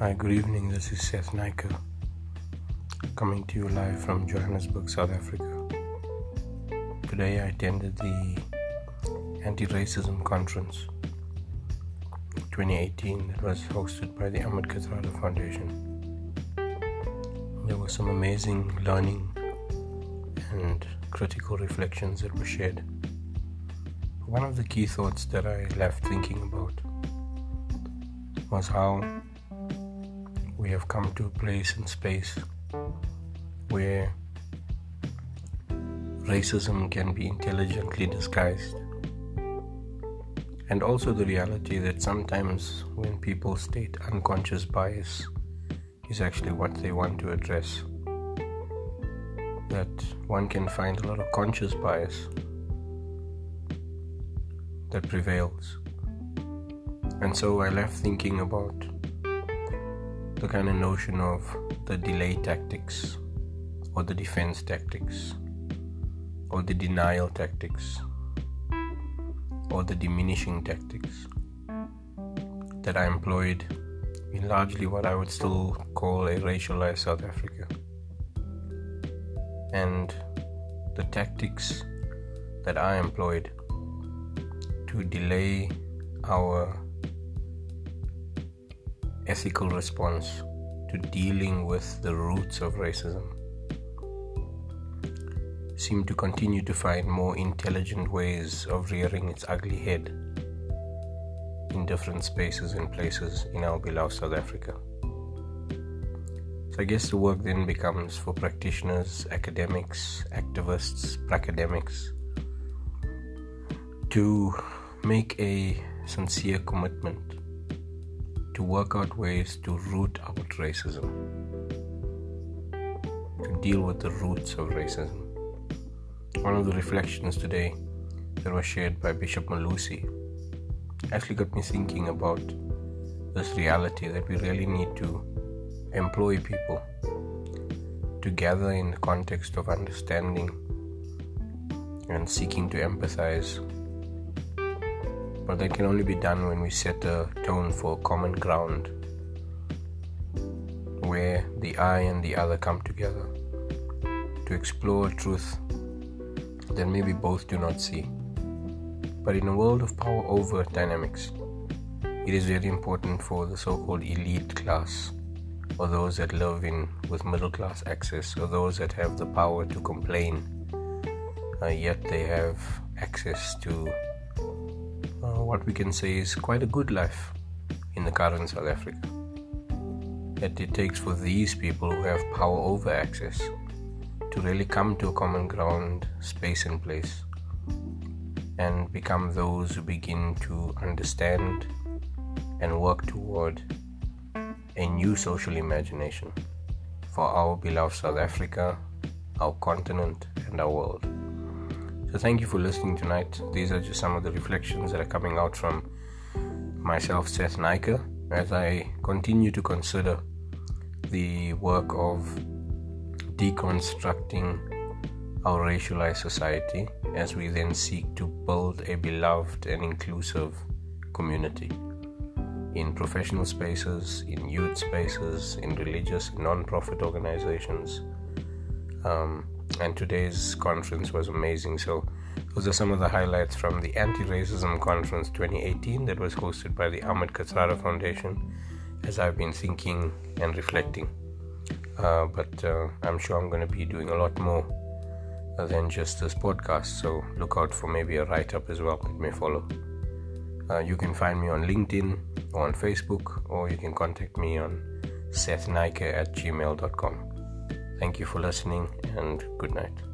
Hi, good evening. This is Seth Naika coming to you live from Johannesburg, South Africa. Today I attended the Anti-Racism Conference 2018 that was hosted by the Ahmed Kathrada Foundation. There was some amazing learning and critical reflections that were shared. One of the key thoughts that I left thinking about was how we have come to a place and space where racism can be intelligently disguised, and also the reality that sometimes when people state unconscious bias is actually what they want to address, that one can find a lot of conscious bias that prevails. And so I left thinking about the kind of notion of the delay tactics, or the defense tactics, or the denial tactics, or the diminishing tactics that I employed in largely what I would still call a racialized South Africa. And the tactics that I employed to delay our ethical response to dealing with the roots of racism seem to continue to find more intelligent ways of rearing its ugly head in different spaces and places in our beloved South Africa. So I guess the work then becomes for practitioners, academics, activists, pracademics to make a sincere commitment to work out ways to root out racism, to deal with the roots of racism. One of the reflections today that was shared by Bishop Malusi actually got me thinking about this reality that we really need to employ people to gather in the context of understanding and seeking to empathize. But that can only be done when we set a tone for common ground, where the I and the other come together to explore truth that maybe both do not see. But in a world of power over dynamics, it is very important for the so-called elite class, or those that live with middle class access, or those that have the power to complain, yet they have access to what we can say is quite a good life in the current South Africa. That it takes for these people who have power over access to really come to a common ground, space and place, and become those who begin to understand and work toward a new social imagination for our beloved South Africa, our continent, and our world. So thank you for listening tonight. These are just some of the reflections that are coming out from myself, Seth Naika, as I continue to consider the work of deconstructing our racialized society as we then seek to build a beloved and inclusive community in professional spaces, in youth spaces, in religious and non-profit organizations. And today's conference was amazing. So those are some of the highlights from the Anti-Racism Conference 2018 that was hosted by the Ahmed Kathrada Foundation, as I've been thinking and reflecting. But I'm sure I'm going to be doing a lot more than just this podcast, so look out for maybe a write-up as well that may follow. You can find me on LinkedIn or on Facebook, or you can contact me on sethnaika@gmail.com. Thank you for listening, and good night.